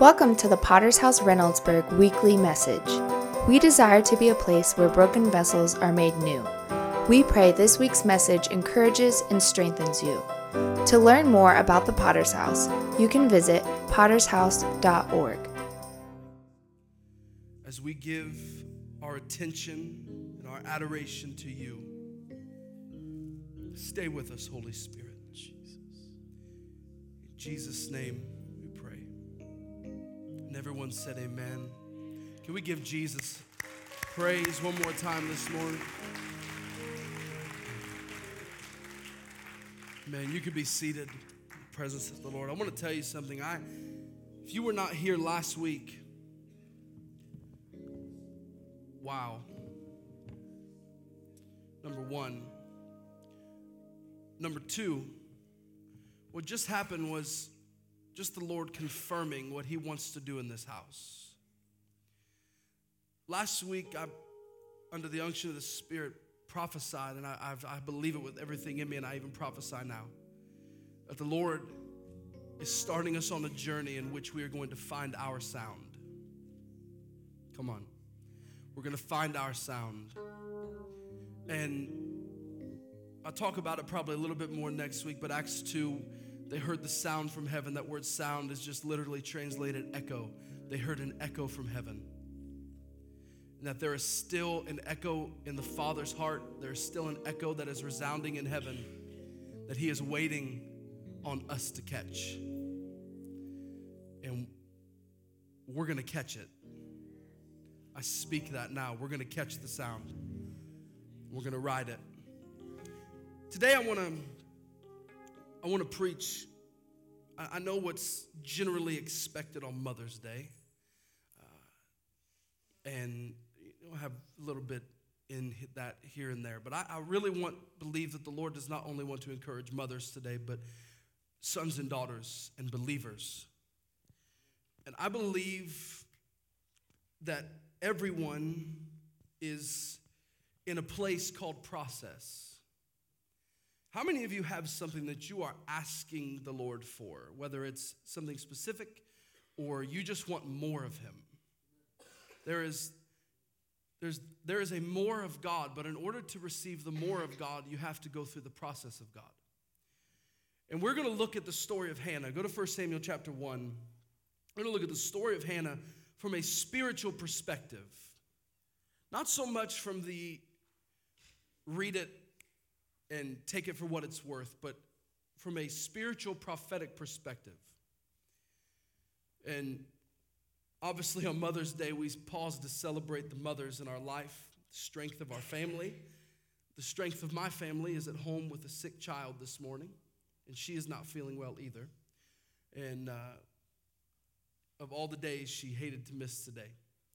Welcome to the Potter's House Reynoldsburg weekly message. We desire to be a place where broken vessels are made new. We pray this week's message encourages and strengthens you. To learn more about the Potter's House, you can visit pottershouse.org. As we give our attention and our adoration to you, stay with us, Holy Spirit. In Jesus' name we pray. And everyone said amen. Can we give Jesus praise one more time this morning? Man, you could be seated in the presence of the Lord. I want to tell you something. If you were not here last week, wow. Number one. Number two, what just happened was just the Lord confirming what he wants to do in this house. Last week, I, under the unction of the Spirit, prophesied, and I believe it with everything in me, and I even prophesy now, that the Lord is starting us on a journey in which we are going to find our sound. Come on. We're going to find our sound. And I'll talk about it probably a little bit more next week, but Acts 2, they heard the sound from heaven. That word sound is just literally translated echo. They heard an echo from heaven. And that there is still an echo in the Father's heart. There is still an echo that is resounding in heaven that he is waiting on us to catch. And we're going to catch it. I speak that now. We're going to catch the sound. We're going to ride it. Today I want to preach. I know what's generally expected on Mother's Day, and I have a little bit in that here and there. But I really believe that the Lord does not only want to encourage mothers today, but sons and daughters and believers. And I believe that everyone is in a place called process. How many of you have something that you are asking the Lord for, whether it's something specific or you just want more of him? There is a more of God, but in order to receive the more of God, you have to go through the process of God. And we're going to look at the story of Hannah. Go to 1 Samuel chapter 1. We're going to look at the story of Hannah from a spiritual perspective. Not so much from the read it and take it for what it's worth, but from a spiritual prophetic perspective. And obviously on Mother's Day, we pause to celebrate the mothers in our life, the strength of our family. The strength of my family is at home with a sick child this morning, and she is not feeling well either. And of all the days, she hated to miss today.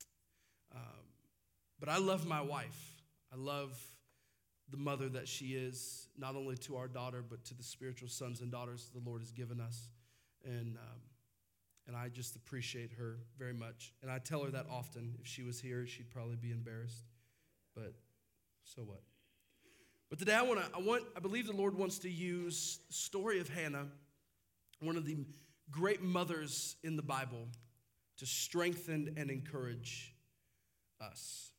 But I love my wife. I love the mother that she is, not only to our daughter, but to the spiritual sons and daughters the Lord has given us. And I just appreciate her very much. And I tell her that often. If she was here, she'd probably be embarrassed. But so what? But today I believe the Lord wants to use the story of Hannah, one of the great mothers in the Bible, to strengthen and encourage us.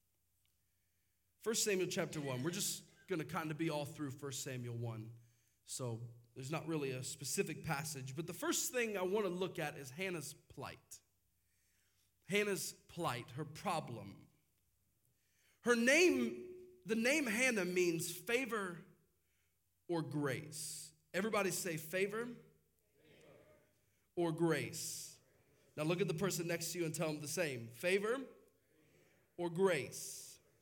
1 Samuel chapter 1. We're just going to kind of be all through 1 Samuel 1. So there's not really a specific passage. But the first thing I want to look at is Hannah's plight. Hannah's plight, her problem. The name Hannah means favor or grace. Everybody say favor or grace. Now look at the person next to you and tell them the same. Favor or grace.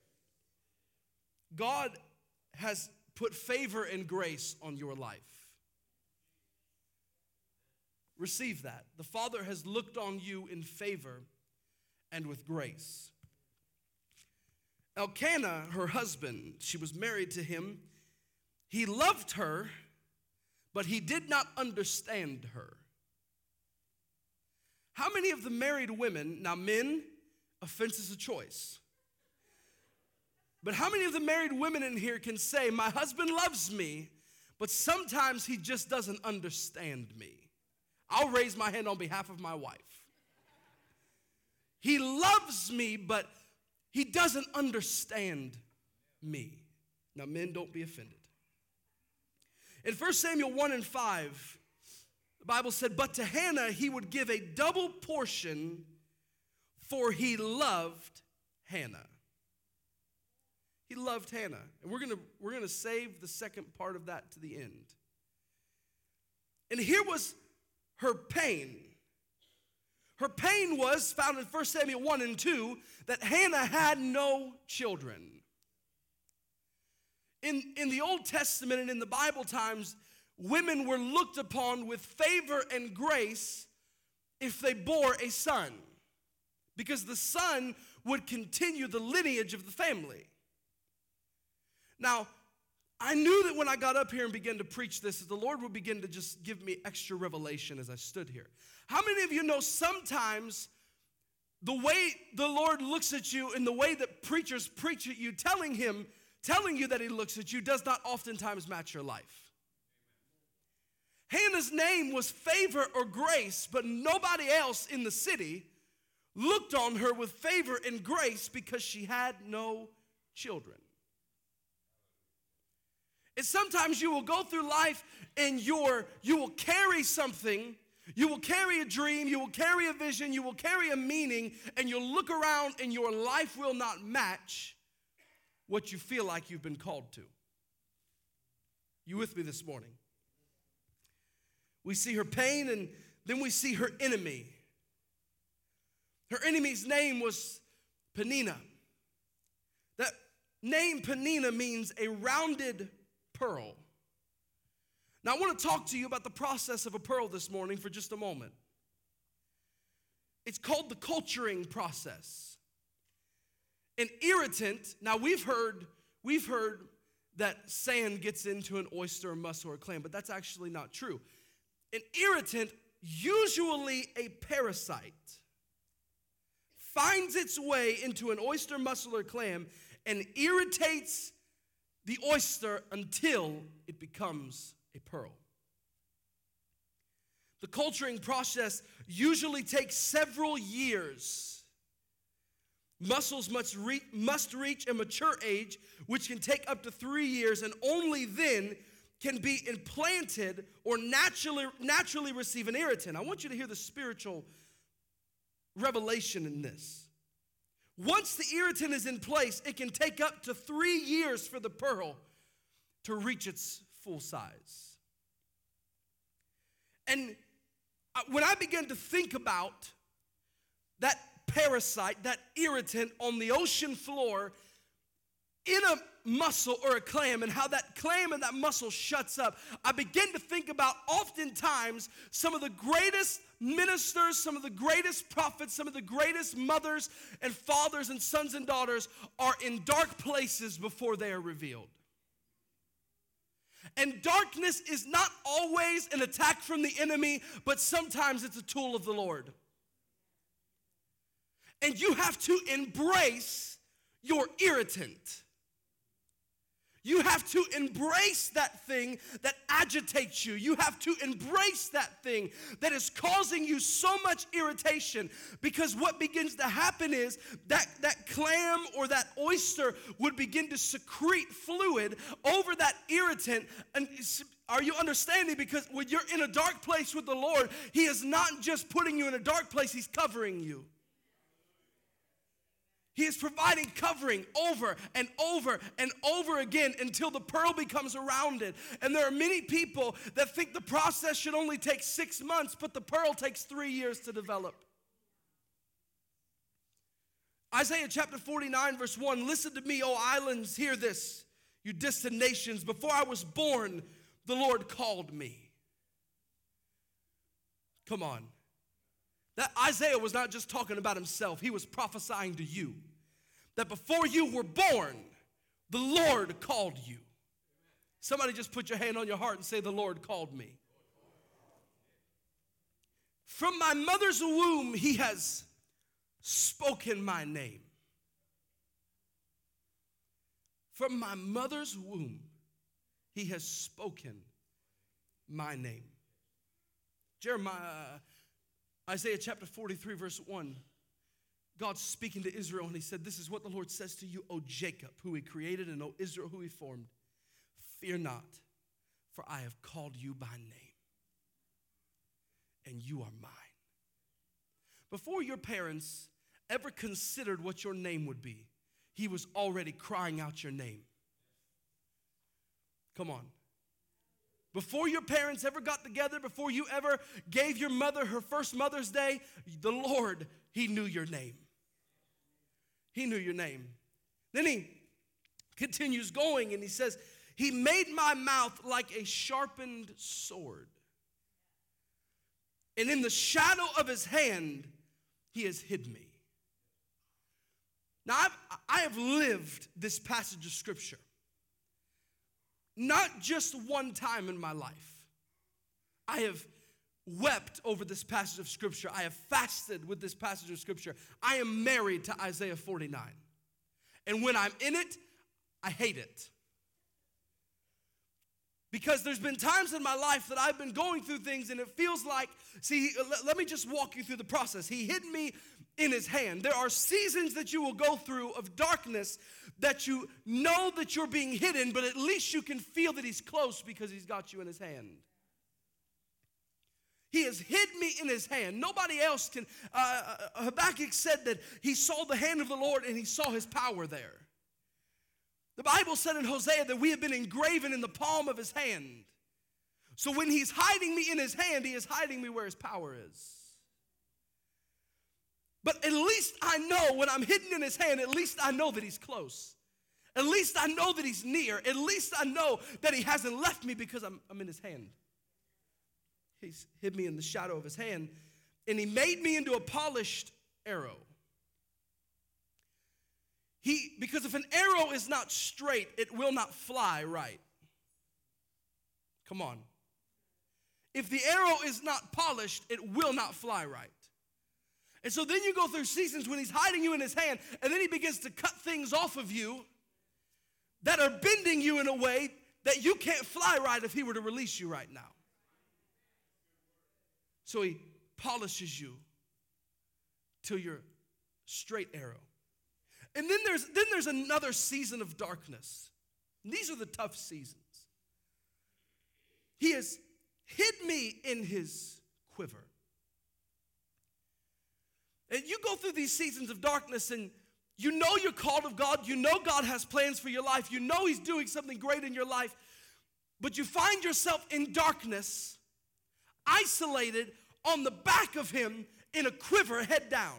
God has put favor and grace on your life. Receive that. The Father has looked on you in favor and with grace. Elkanah, her husband, she was married to him. He loved her, but he did not understand her. How many of the married women, now men, offense is a choice. But how many of the married women in here can say, my husband loves me, but sometimes he just doesn't understand me? I'll raise my hand on behalf of my wife. He loves me, but he doesn't understand me. Now, men, don't be offended. In 1 Samuel 1 and 5, the Bible said, but to Hannah he would give a double portion, for he loved Hannah. He loved Hannah. And we're gonna save the second part of that to the end. And here was her pain. Her pain was found in 1 Samuel 1 and 2 that Hannah had no children. In the Old Testament and in the Bible times, women were looked upon with favor and grace if they bore a son, because the son would continue the lineage of the family. Now, I knew that when I got up here and began to preach this, the Lord would begin to just give me extra revelation as I stood here. How many of you know sometimes the way the Lord looks at you and the way that preachers preach at you, telling you that he looks at you, does not oftentimes match your life? Hannah's name was favor or grace, but nobody else in the city looked on her with favor and grace because she had no children. And sometimes you will go through life and you will carry something, you will carry a dream, you will carry a vision, you will carry a meaning, and you'll look around and your life will not match what you feel like you've been called to. You with me this morning? We see her pain, and then we see her enemy. Her enemy's name was Peninnah. That name Peninnah means a rounded pearl. Now I want to talk to you about the process of a pearl this morning for just a moment. It's called the culturing process. An irritant, now we've heard that sand gets into an oyster, a mussel, or a clam, but that's actually not true. An irritant, usually a parasite, finds its way into an oyster, mussel, or clam and irritates the oyster until it becomes a pearl. The culturing process usually takes several years. Mussels must reach a mature age, which can take up to 3 years, and only then can be implanted or naturally receive an irritant. I want you to hear the spiritual revelation in this. Once the irritant is in place, it can take up to 3 years for the pearl to reach its full size. And when I began to think about that parasite, that irritant on the ocean floor in a mussel or a clam, and how that clam and that mussel shuts up, I begin to think about oftentimes some of the greatest ministers, some of the greatest prophets, some of the greatest mothers and fathers and sons and daughters are in dark places before they are revealed. And darkness is not always an attack from the enemy, but sometimes it's a tool of the Lord. And you have to embrace your irritant. You have to embrace that thing that agitates you. You have to embrace that thing that is causing you so much irritation, because what begins to happen is that clam or that oyster would begin to secrete fluid over that irritant. And are you understanding? Because when you're in a dark place with the Lord, he is not just putting you in a dark place, he's covering you. He is providing covering over and over and over again until the pearl becomes rounded. And there are many people that think the process should only take 6 months, but the pearl takes 3 years to develop. Isaiah chapter 49 verse 1, listen to me, O islands, hear this, you distant nations. Before I was born, the Lord called me. Come on. That Isaiah was not just talking about himself. He was prophesying to you that before you were born, the Lord called you. Somebody just put your hand on your heart and say, the Lord called me. From my mother's womb, he has spoken my name. From my mother's womb, he has spoken my name. Isaiah chapter 43 verse 1 God's speaking to Israel, and he said, this is what the Lord says to you, O Jacob, who he created, and O Israel, who he formed. Fear not, for I have called you by name, and you are mine. Before your parents ever considered what your name would be, he was already crying out your name. Come on. Before your parents ever got together, before you ever gave your mother her first Mother's Day, the Lord, he knew your name. He knew your name. Then he continues going and he says, he made my mouth like a sharpened sword. And in the shadow of his hand, he has hid me. Now, I have lived this passage of Scripture. Not just one time in my life. I have wept over this passage of Scripture. I have fasted with this passage of Scripture. I am married to Isaiah 49. And when I'm in it, I hate it. Because there's been times in my life that I've been going through things and it feels like, see, let me just walk you through the process. He hid me in his hand. There are seasons that you will go through of darkness that you know that you're being hidden, but at least you can feel that he's close because he's got you in his hand. He has hid me in his hand. Nobody else can. Habakkuk said that he saw the hand of the Lord and he saw his power there. The Bible said in Hosea that we have been engraven in the palm of his hand. So when he's hiding me in his hand, he is hiding me where his power is. But at least I know when I'm hidden in his hand, at least I know that he's close. At least I know that he's near. At least I know that he hasn't left me because I'm in his hand. He's hid me in the shadow of his hand, and he made me into a polished arrow. Because if an arrow is not straight, it will not fly right. Come on. If the arrow is not polished, it will not fly right. And so then you go through seasons when he's hiding you in his hand, and then he begins to cut things off of you that are bending you in a way that you can't fly right if he were to release you right now. So he polishes you till you're straight arrow. And then there's another season of darkness. And these are the tough seasons. He has hid me in his quiver. And you go through these seasons of darkness and you know you're called of God. You know God has plans for your life. You know he's doing something great in your life. But you find yourself in darkness, isolated on the back of him in a quiver, head down.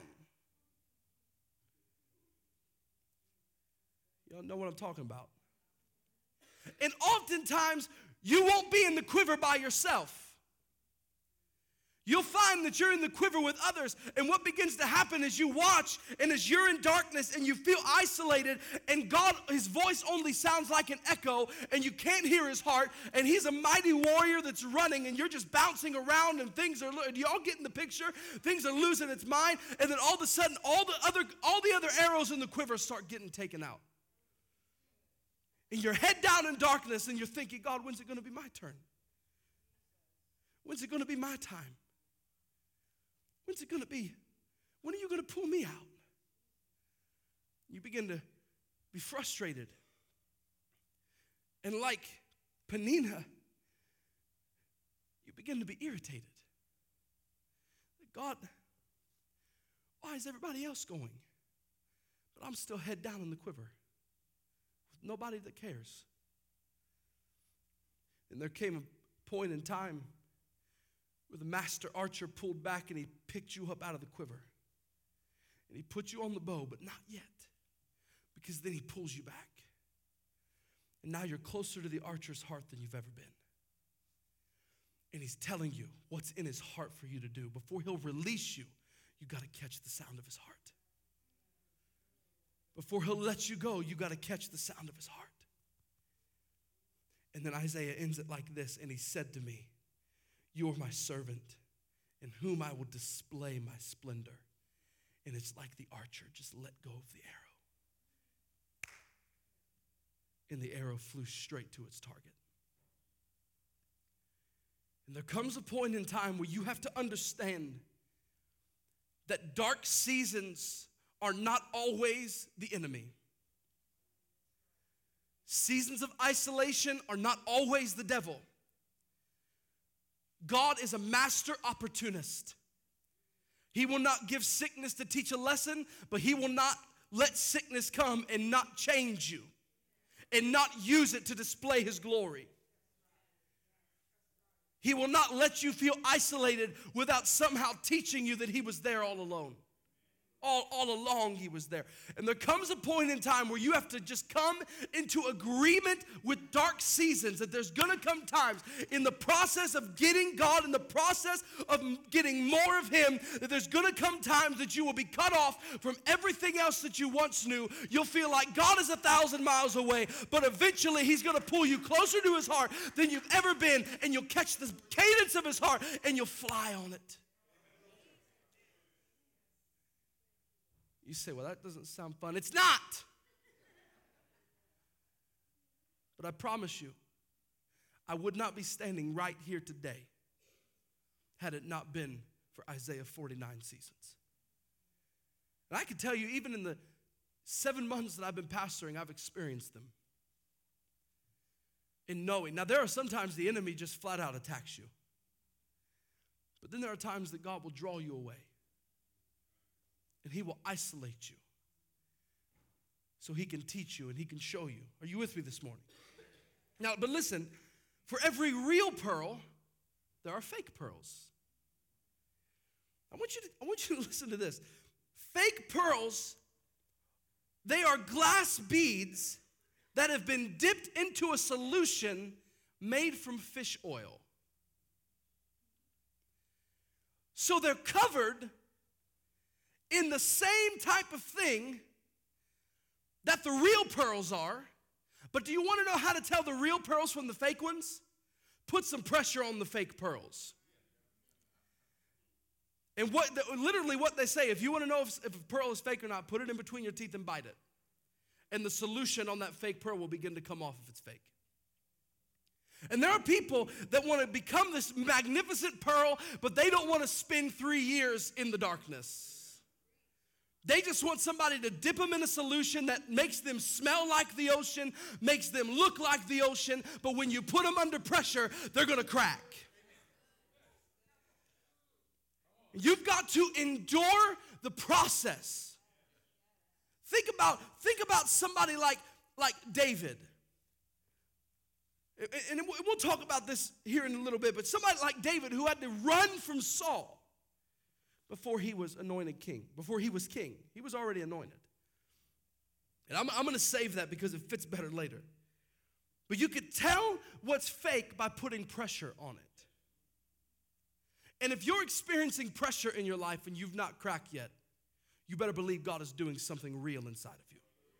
Y'all know what I'm talking about. And oftentimes, you won't be in the quiver by yourself. You'll find that you're in the quiver with others, and what begins to happen is you watch, and as you're in darkness and you feel isolated, and God, his voice only sounds like an echo, and you can't hear his heart, and he's a mighty warrior that's running, and you're just bouncing around, and things are, do y'all get in the picture? Things are losing its mind, and then all of a sudden, all the other arrows in the quiver start getting taken out. And you're head down in darkness, and you're thinking, God, when's it going to be my turn? When's it going to be my time? When's it going to be? When are you going to pull me out? You begin to be frustrated. And like Peninnah, you begin to be irritated. God, why is everybody else going? But I'm still head down in the quiver with nobody that cares. And there came a point in time where the master archer pulled back and he picked you up out of the quiver. And he put you on the bow, but not yet. Because then he pulls you back. And now you're closer to the archer's heart than you've ever been. And he's telling you what's in his heart for you to do. Before he'll release you, you got to catch the sound of his heart. Before he'll let you go, you got to catch the sound of his heart. And then Isaiah ends it like this, and he said to me, you are my servant, in whom I will display my splendor. And it's like the archer just let go of the arrow. And the arrow flew straight to its target. And there comes a point in time where you have to understand that dark seasons are not always the enemy. Seasons of isolation are not always the devil. God is a master opportunist. He will not give sickness to teach a lesson, but he will not let sickness come and not change you and not use it to display his glory. He will not let you feel isolated without somehow teaching you that he was there all alone. All along he was there. And there comes a point in time where you have to just come into agreement with dark seasons, that there's going to come times in the process of getting God, in the process of getting more of him, that there's going to come times that you will be cut off from everything else that you once knew. You'll feel like God is 1,000 miles away, but eventually he's going to pull you closer to his heart than you've ever been, and you'll catch the cadence of his heart and you'll fly on it. You say, well, that doesn't sound fun. It's not. But I promise you, I would not be standing right here today had it not been for Isaiah 49 seasons. And I can tell you, even in the 7 months that I've been pastoring, I've experienced them. In knowing. Now, there are sometimes the enemy just flat out attacks you. But then there are times that God will draw you away. And he will isolate you so he can teach you and he can show you. Are you with me this morning? Now, but listen, for every real pearl, there are fake pearls. I want you to listen to this. Fake pearls, they are glass beads that have been dipped into a solution made from fish oil. So they're covered in the same type of thing that the real pearls are. But do you want to know how to tell the real pearls from the fake ones? Put some pressure on the fake pearls. And literally what they say, if you want to know if a pearl is fake or not, put it in between your teeth and bite it. And the solution on that fake pearl will begin to come off if it's fake. And there are people that want to become this magnificent pearl, but they don't want to spend 3 years in the darkness. They just want somebody to dip them in a solution that makes them smell like the ocean, makes them look like the ocean, but when you put them under pressure, they're going to crack. You've got to endure the process. Think about somebody like David. And we'll talk about this here in a little bit, but somebody like David who had to run from Saul before he was anointed king, before he was king. He was already anointed. And I'm going to save that because it fits better later. But you could tell what's fake by putting pressure on it. And if you're experiencing pressure in your life and you've not cracked yet, you better believe God is doing something real inside of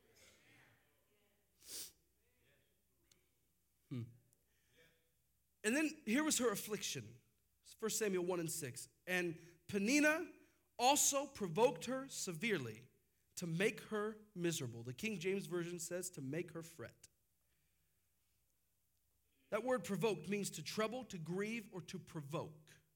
you. And then here was her affliction. 1 Samuel 1:6. And Peninnah also provoked her severely to make her miserable. The King James Version says to make her fret. That word provoked means to trouble, to grieve, or to provoke.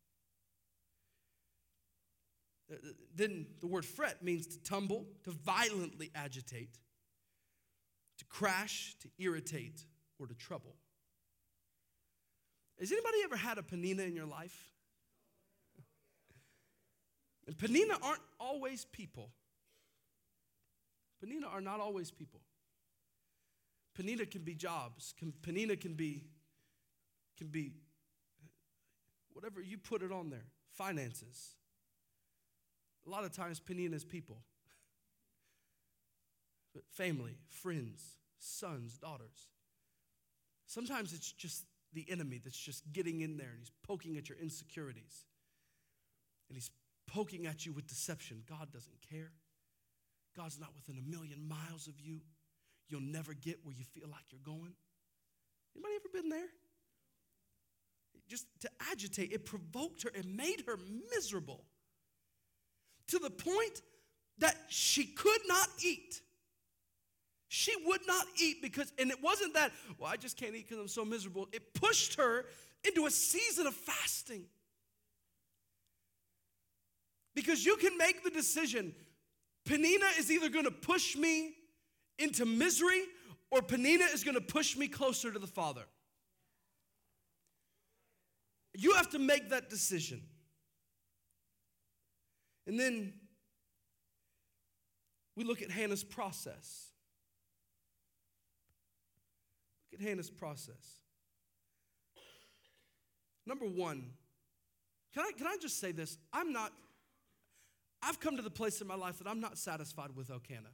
Then the word fret means to tumble, to violently agitate, to crash, to irritate, or to trouble. Has anybody ever had a Peninnah in your life? And Peninnah aren't always people. Peninnah are not always people. Peninnah can be jobs. Peninnah can be whatever you put it on there. Finances. A lot of times Peninnah is people. But family, friends, sons, daughters. Sometimes it's just the enemy that's just getting in there and he's poking at your insecurities. And he's poking at you with deception. God doesn't care. God's not within 1,000,000 miles of you. You'll never get where you feel like you're going. Anybody ever been there? Just to agitate. It provoked her. It made her miserable. To the point that she could not eat. She would not eat because, and it wasn't that, well, I just can't eat because I'm so miserable. It pushed her into a season of fasting. Because you can make the decision, Penina is either going to push me into misery or Penina is going to push me closer to the Father. You have to make that decision. And then we look at Hannah's process. Look at Hannah's process. Number one, can I just say this? I've come to the place in my life that I'm not satisfied with Elkanah.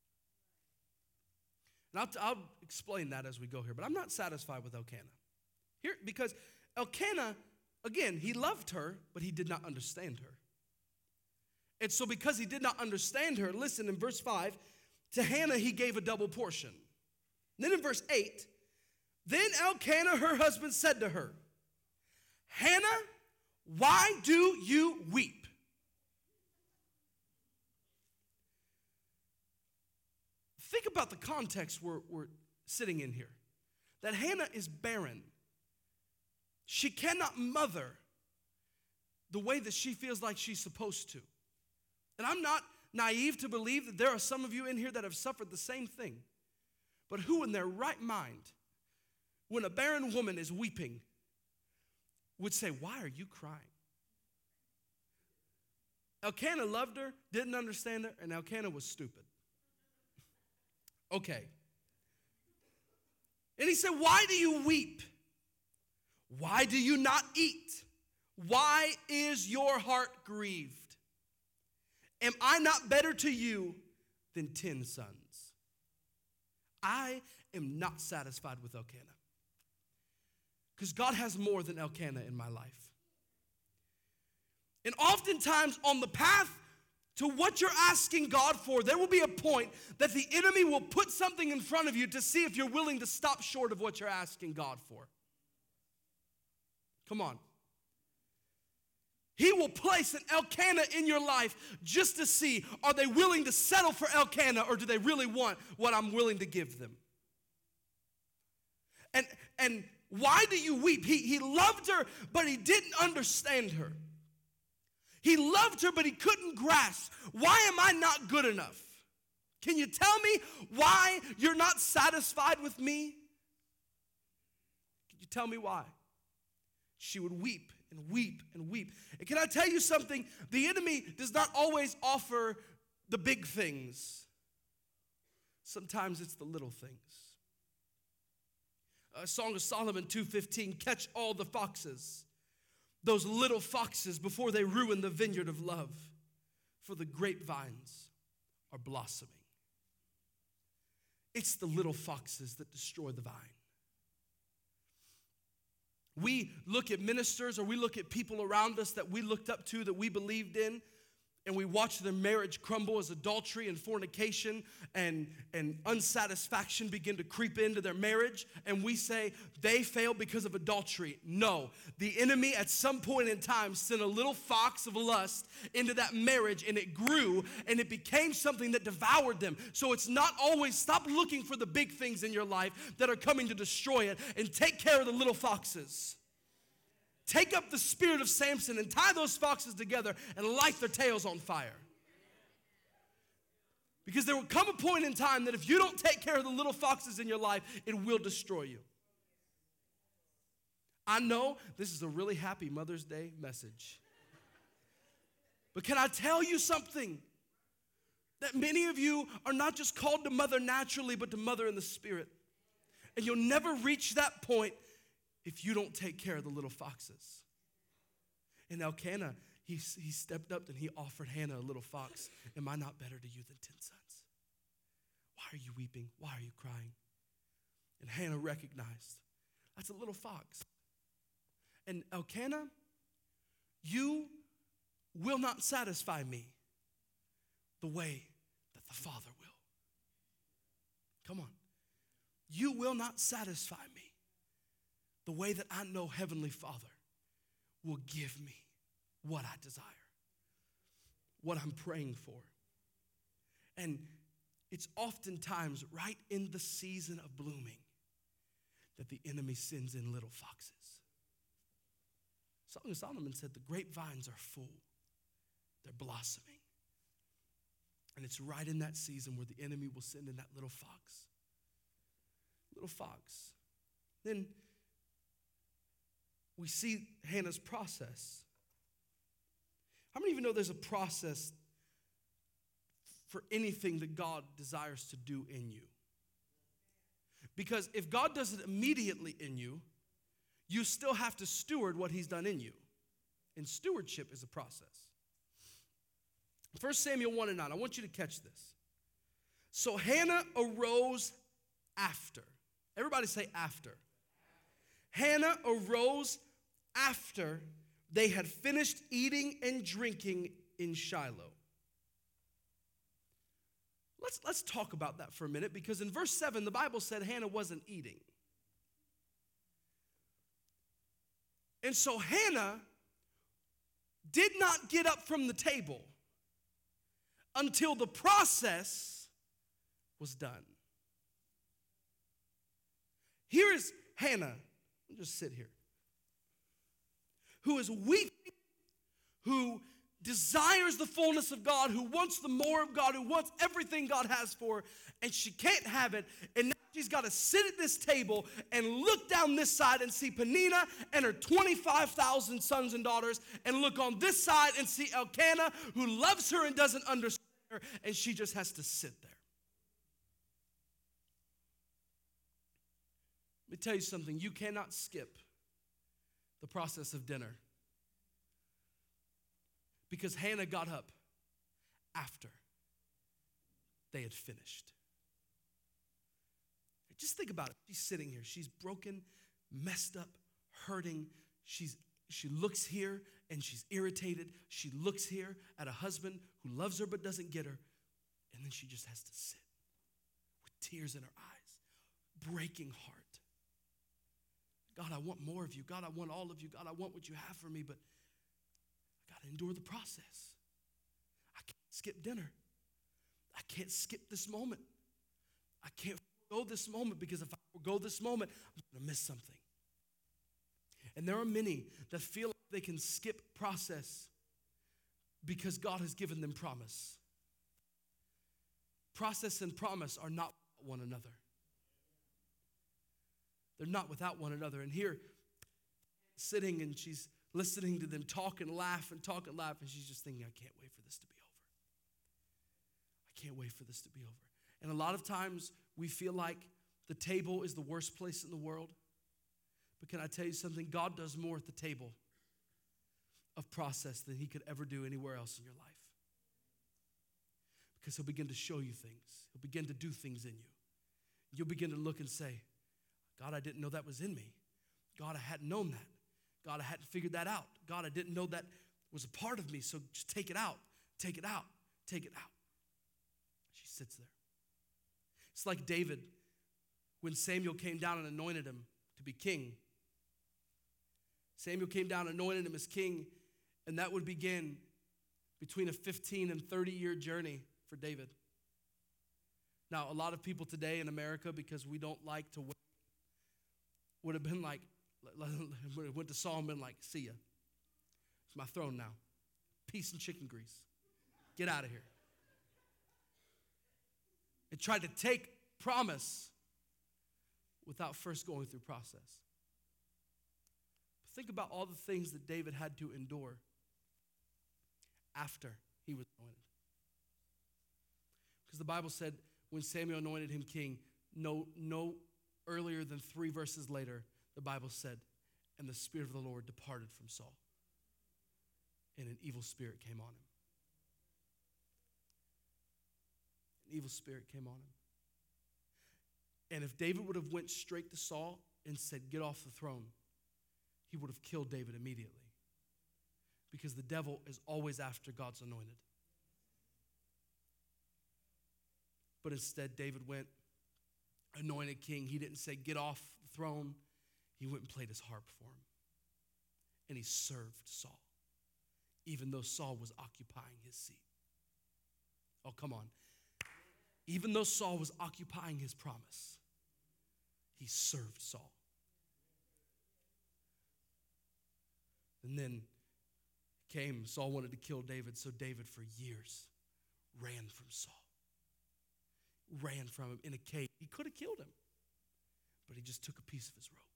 And I'll explain that as we go here, but I'm not satisfied with Elkanah. Here, because Elkanah, again, he loved her, but he did not understand her. And so because he did not understand her, listen, in verse 5, to Hannah he gave a double portion. And then in verse 8, then Elkanah, her husband, said to her, Hannah, why do you weep? Think about the context we're sitting in here. That Hannah is barren. She cannot mother the way that she feels like she's supposed to. And I'm not naive to believe that there are some of you in here that have suffered the same thing. But who in their right mind, when a barren woman is weeping, would say, why are you crying? Elkanah loved her, didn't understand her, and Elkanah was stupid. Okay. And he said, why do you weep? Why do you not eat? Why is your heart grieved? Am I not better to you than 10 sons? I am not satisfied with Elkanah. Because God has more than Elkanah in my life. And oftentimes on the path to what you're asking God for, there will be a point that the enemy will put something in front of you to see if you're willing to stop short of what you're asking God for. Come on. He will place an Elkanah in your life just to see, are they willing to settle for Elkanah or do they really want what I'm willing to give them? And why do you weep? He loved her, but he didn't understand her. He loved her, but he couldn't grasp. Why am I not good enough? Can you tell me why you're not satisfied with me? Can you tell me why? She would weep and weep and weep. And can I tell you something? The enemy does not always offer the big things. Sometimes it's the little things. Song of Solomon 2:15, catch all the foxes, those little foxes before they ruin the vineyard of love, for the grapevines are blossoming. It's the little foxes that destroy the vine. We look at ministers or we look at people around us that we looked up to, that we believed in, and we watch their marriage crumble as adultery and fornication and unsatisfaction begin to creep into their marriage, and we say they failed because of adultery. No, the enemy at some point in time sent a little fox of lust into that marriage, and it grew and it became something that devoured them. So it's not always, stop looking for the big things in your life that are coming to destroy it, and take care of the little foxes. Take up the spirit of Samson and tie those foxes together and light their tails on fire. Because there will come a point in time that if you don't take care of the little foxes in your life, it will destroy you. I know this is a really happy Mother's Day message. But can I tell you something? That many of you are not just called to mother naturally, but to mother in the spirit. And you'll never reach that point if you don't take care of the little foxes. And Elkanah, he stepped up and he offered Hannah a little fox. Am I not better to you than 10 sons? Why are you weeping? Why are you crying? And Hannah recognized, that's a little fox. And Elkanah, you will not satisfy me the way that the Father will. Come on. You will not satisfy me the way that I know Heavenly Father will give me what I desire, what I'm praying for. And it's oftentimes right in the season of blooming that the enemy sends in little foxes. Song of Solomon said the grapevines are full. They're blossoming. And it's right in that season where the enemy will send in that little fox. Little fox. Then we see Hannah's process. How many of you know there's a process for anything that God desires to do in you? Because if God does it immediately in you, you still have to steward what he's done in you. And stewardship is a process. 1 Samuel 1:9, I want you to catch this. So Hannah arose after. Everybody say after. Hannah arose after they had finished eating and drinking in Shiloh. Let's talk about that for a minute, because in verse 7, the Bible said Hannah wasn't eating. And so Hannah did not get up from the table until the process was done. Here is Hannah, just sit here, who is weeping, who desires the fullness of God, who wants the more of God, who wants everything God has for her, and she can't have it. And now she's got to sit at this table and look down this side and see Peninnah and her 25,000 sons and daughters, and look on this side and see Elkanah, who loves her and doesn't understand her, and she just has to sit there. Let me tell you something. You cannot skip the process of dinner. Because Hannah got up after they had finished. Just think about it. She's sitting here. She's broken, messed up, hurting. She looks here and she's irritated. She looks here at a husband who loves her but doesn't get her. And then she just has to sit with tears in her eyes, breaking heart. God, I want more of you. God, I want all of you. God, I want what you have for me, but I got to endure the process. I can't skip dinner. I can't skip this moment. I can't forego this moment, because if I forego this moment, I'm going to miss something. And there are many that feel like they can skip process because God has given them promise. Process and promise are not one another. They're not without one another. And here, sitting and she's listening to them talk and laugh, and she's just thinking, I can't wait for this to be over. I can't wait for this to be over. And a lot of times we feel like the table is the worst place in the world. But can I tell you something? God does more at the table of process than he could ever do anywhere else in your life. Because he'll begin to show you things. He'll begin to do things in you. You'll begin to look and say, God, I didn't know that was in me. God, I hadn't known that. God, I hadn't figured that out. God, I didn't know that was a part of me, so just take it out, take it out, take it out. She sits there. It's like David, when Samuel came down and anointed him to be king. Samuel came down and anointed him as king, and that would begin between a 15 and 30-year journey for David. Now, a lot of people today in America, because we don't like to wait, would have been like, went to Saul and been like, see ya. It's my throne now. Peace and chicken grease. Get out of here. And tried to take promise without first going through process. But think about all the things that David had to endure after he was anointed. Because the Bible said when Samuel anointed him king, no earlier than 3 verses later, the Bible said, and the Spirit of the Lord departed from Saul, and an evil spirit came on him. An evil spirit came on him. And if David would have went straight to Saul and said, get off the throne, he would have killed David immediately. Because the devil is always after God's anointed. But instead, David went, anointed king. He didn't say, get off the throne. He went and played his harp for him. And he served Saul, even though Saul was occupying his seat. Oh, come on. Even though Saul was occupying his promise, he served Saul. And then Saul wanted to kill David, so David for years ran from Saul. Ran from him in a cave. He could have killed him, but he just took a piece of his robe.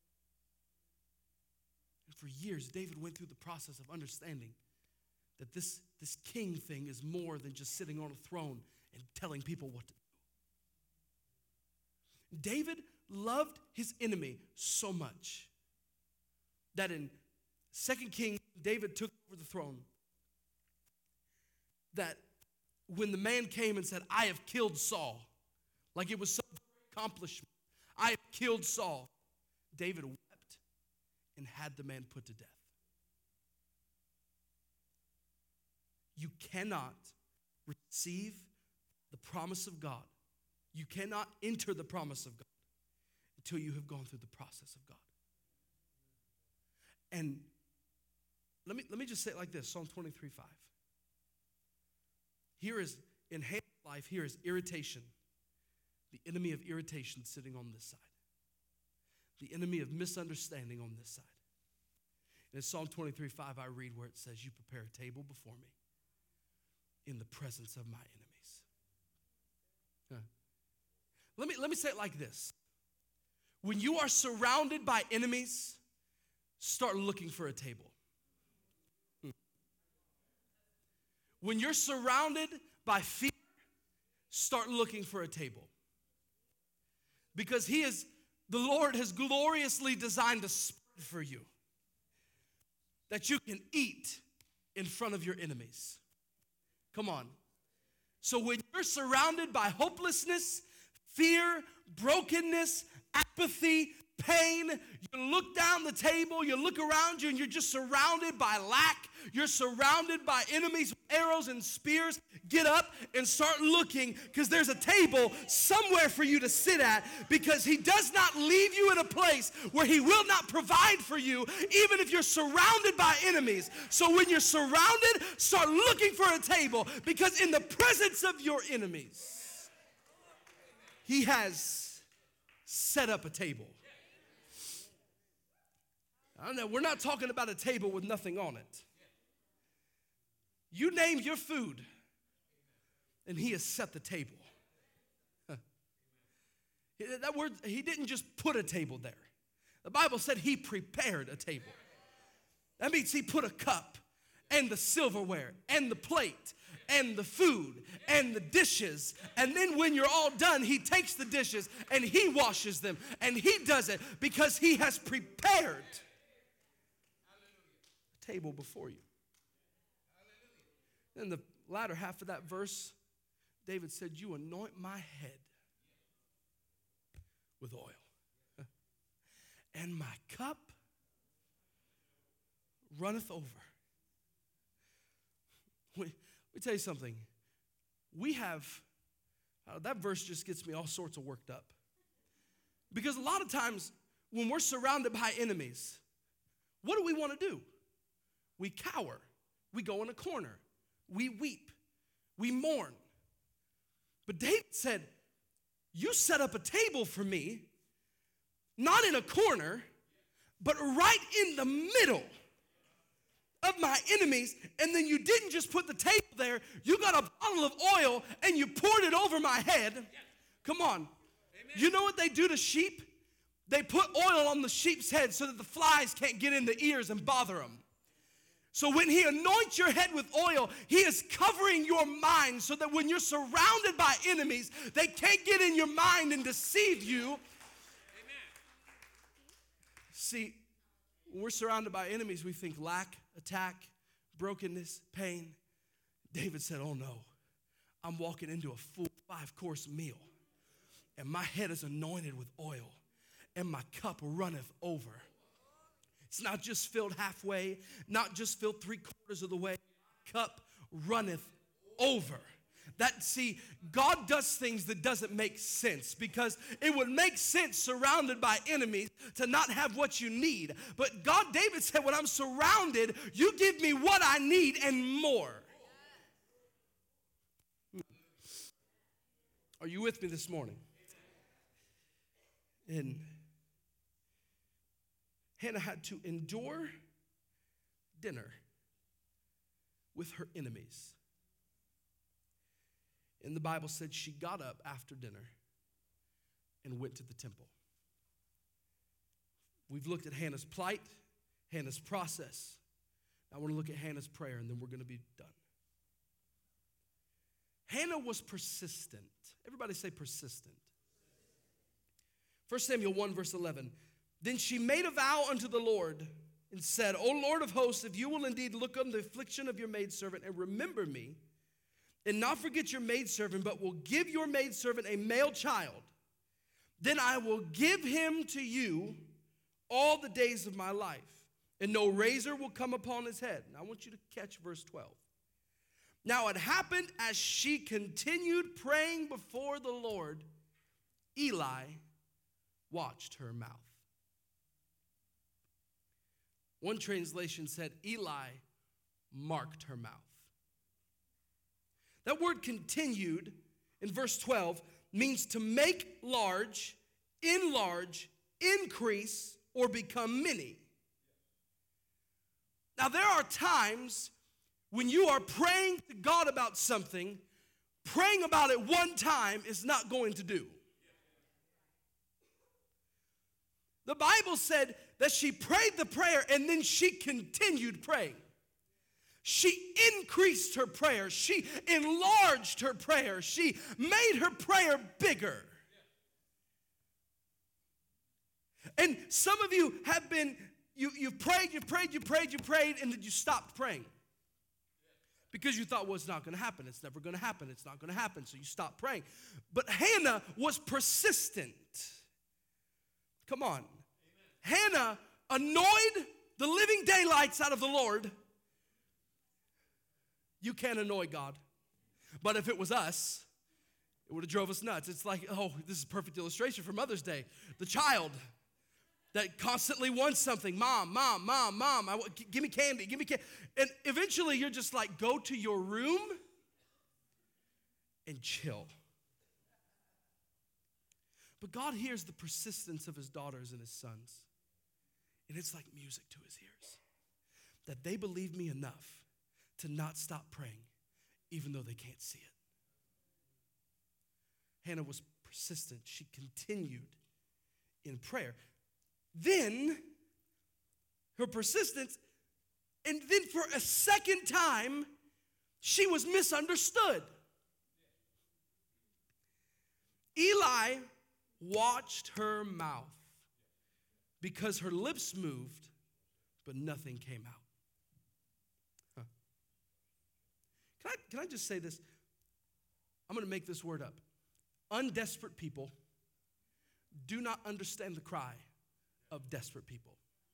And for years, David went through the process of understanding that this king thing is more than just sitting on a throne and telling people what to do. David loved his enemy so much that in 2 Kings, David took over the throne. That when the man came and said, I have killed Saul, like it was some accomplishment, I have killed Saul, David wept and had the man put to death. You cannot receive the promise of God. You cannot enter the promise of God until you have gone through the process of God. And let me just say it like this, Psalm 23:5. Here is, in Hannah's life, here is irritation. The enemy of irritation sitting on this side. The enemy of misunderstanding on this side. And in Psalm 23:5, I read where it says, you prepare a table before me in the presence of my enemies. Let me say it like this. When you are surrounded by enemies, start looking for a table. When you're surrounded by fear, start looking for a table. Because the Lord has gloriously designed a spread for you that you can eat in front of your enemies. Come on. So when you're surrounded by hopelessness, fear, brokenness, apathy, pain, you look down the table, you look around you, and you're just surrounded by lack. You're surrounded by enemies with arrows and spears. Get up and start looking, because there's a table somewhere for you to sit at, because he does not leave you in a place where he will not provide for you, even if you're surrounded by enemies. So when you're surrounded, start looking for a table, because in the presence of your enemies, he has set up a table. I don't know, we're not talking about a table with nothing on it. You name your food, and he has set the table. That word, he didn't just put a table there. The Bible said he prepared a table. That means he put a cup and the silverware and the plate and the food and the dishes. And then when you're all done, he takes the dishes and he washes them. And he does it because he has prepared a table before you. In the latter half of that verse, David said, you anoint my head with oil, and my cup runneth over. Let me tell you something. We have, that verse just gets me all sorts of worked up. Because a lot of times when we're surrounded by enemies, what do we want to do? We cower. We go in a corner. We weep. We mourn. But David said, you set up a table for me, not in a corner, but right in the middle of my enemies. And then you didn't just put the table there, you got a bottle of oil and you poured it over my head. Come on. Amen. You know what they do to sheep? They put oil on the sheep's head so that the flies can't get in the ears and bother them. So when he anoints your head with oil, he is covering your mind so that when you're surrounded by enemies, they can't get in your mind and deceive you. Amen. See, when we're surrounded by enemies, we think lack, attack, brokenness, pain. David said, oh no, I'm walking into a full 5-course meal, and my head is anointed with oil, and my cup runneth over. It's not just filled halfway, not just filled 3/4 of the way. Cup runneth over. See, God does things that doesn't make sense, because it would make sense surrounded by enemies to not have what you need. But David said, when I'm surrounded, you give me what I need and more. Are you with me this morning? And Hannah had to endure dinner with her enemies. And the Bible said she got up after dinner and went to the temple. We've looked at Hannah's plight, Hannah's process. I want to look at Hannah's prayer, and then we're going to be done. Hannah was persistent. Everybody say persistent. 1 Samuel 1, verse 11. Then she made a vow unto the Lord and said, O Lord of hosts, if you will indeed look on the affliction of your maidservant and remember me, and not forget your maidservant, but will give your maidservant a male child, then I will give him to you all the days of my life, and no razor will come upon his head. Now I want you to catch verse 12. Now it happened as she continued praying before the Lord, Eli watched her mouth. One translation said Eli marked her mouth. That word continued in verse 12 means to make large, enlarge, increase, or become many. Now there are times when you are praying to God about something, praying about it one time is not going to do. The Bible said that she prayed the prayer and then she continued praying. She increased her prayer. She enlarged her prayer. She made her prayer bigger. And some of you have been, you've prayed, and then you stopped praying. Because you thought, well, it's not going to happen. It's never going to happen. It's not going to happen. So you stopped praying. But Hannah was persistent. Come on. Amen. Hannah annoyed the living daylights out of the Lord. You can't annoy God. But if it was us, it would have drove us nuts. It's like, oh, this is a perfect illustration for Mother's Day. The child that constantly wants something. Mom, give me candy, give me candy. And eventually you're just like, go to your room and chill. But God hears the persistence of his daughters and his sons. And it's like music to his ears. That they believe me enough to not stop praying, even though they can't see it. Hannah was persistent. She continued in prayer. Then, her persistence, and then for a second time, she was misunderstood. Eli watched her mouth because her lips moved, but nothing came out. Can I just say this? I'm going to make this word up. Undesperate people do not understand the cry of desperate people.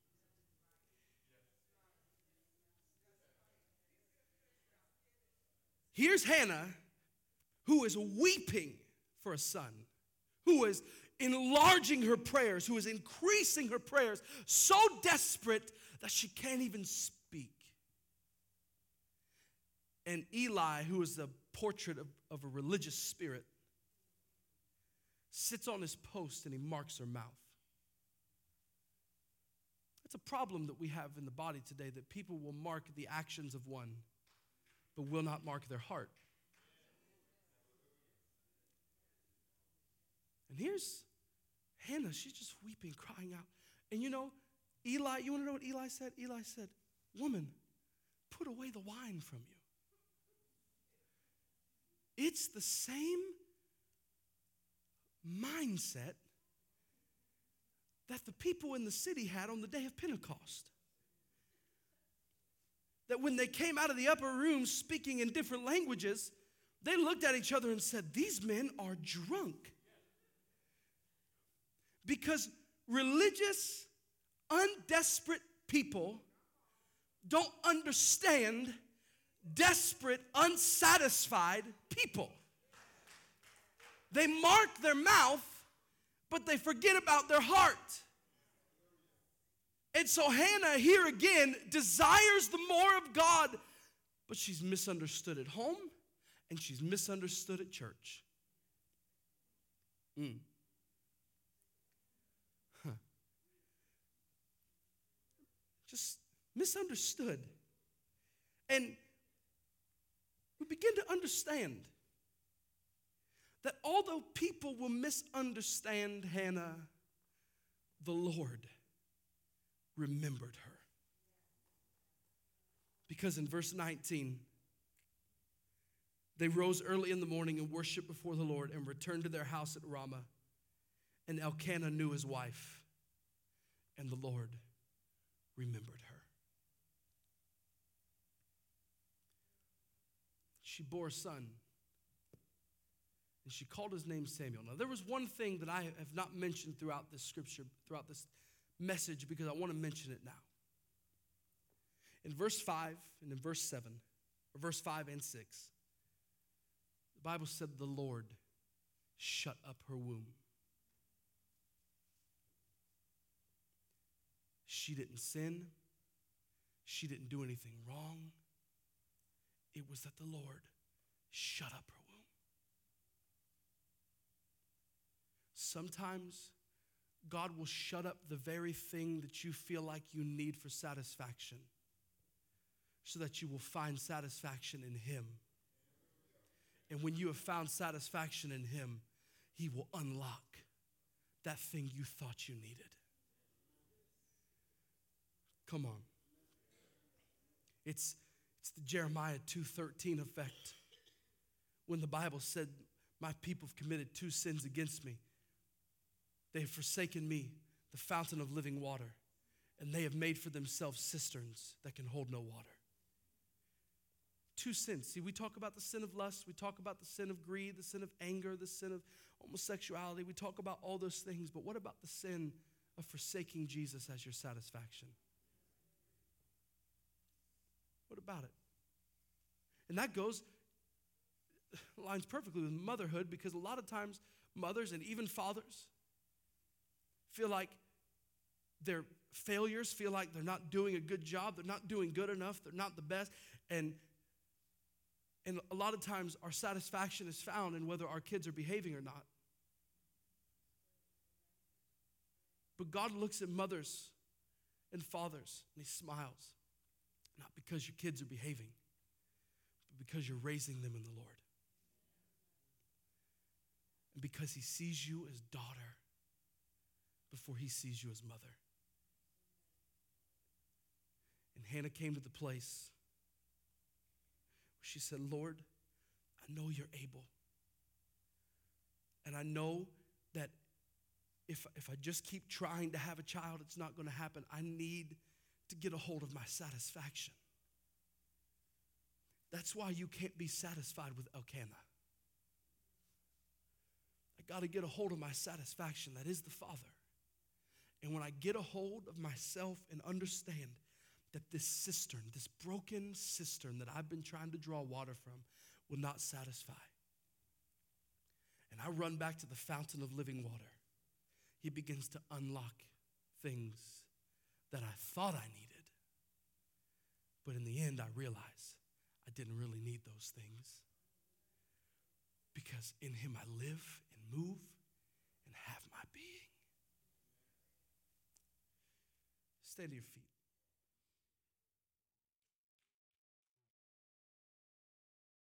Here's Hannah, who is weeping for a son, who is enlarging her prayers, who is increasing her prayers, so desperate that she can't even speak. And Eli, who is the portrait of a religious spirit, sits on his post and he marks her mouth. It's a problem that we have in the body today, that people will mark the actions of one, but will not mark their heart. And here's Hannah. She's just weeping, crying out. And Eli, you want to know what Eli said? Eli said, woman, put away the wine from you. It's the same mindset that the people in the city had on the day of Pentecost. That when they came out of the upper room speaking in different languages, they looked at each other and said, these men are drunk. Because religious, undesperate people don't understand desperate, unsatisfied people. They mark their mouth, but they forget about their heart. And so Hannah, here again, desires the more of God, but she's misunderstood at home, and she's misunderstood at church. Just misunderstood. And we begin to understand that although people will misunderstand Hannah, the Lord remembered her. Because in verse 19, they rose early in the morning and worshiped before the Lord and returned to their house at Ramah. And Elkanah knew his wife, and the Lord remembered her. She bore a son, and she called his name Samuel. Now, there was one thing that I have not mentioned throughout this scripture, throughout this message, because I want to mention it now. In verse 5 and in verse 7, or verse 5 and 6, the Bible said the Lord shut up her womb. She didn't sin. She didn't do anything wrong. It was that the Lord shut up her womb. Sometimes God will shut up the very thing that you feel like you need for satisfaction, so that you will find satisfaction in Him. And when you have found satisfaction in Him, He will unlock that thing you thought you needed. Come on. It's the Jeremiah 2:13 effect. When the Bible said, my people have committed 2 sins against me. They have forsaken me, the fountain of living water, and they have made for themselves cisterns that can hold no water. 2 sins. See, we talk about the sin of lust. We talk about the sin of greed, the sin of anger, the sin of homosexuality. We talk about all those things. But what about the sin of forsaking Jesus as your satisfaction? What about it? And that lines perfectly with motherhood, because a lot of times mothers and even fathers feel like they're failures, feel like they're not doing a good job, they're not doing good enough, they're not the best. And a lot of times our satisfaction is found in whether our kids are behaving or not. But God looks at mothers and fathers and He smiles. Not because your kids are behaving, but because you're raising them in the Lord. And because He sees you as daughter before He sees you as mother. And Hannah came to the place where she said, Lord, I know You're able. And I know that if I just keep trying to have a child, it's not going to happen. I need to get a hold of my satisfaction. That's why you can't be satisfied with Elkanah. I got to get a hold of my satisfaction. That is the Father. And when I get a hold of myself and understand that this cistern, this broken cistern that I've been trying to draw water from, will not satisfy, and I run back to the fountain of living water, He begins to unlock things that I thought I needed. But in the end, I realize I didn't really need those things, because in Him I live and move and have my being. Stand to your feet.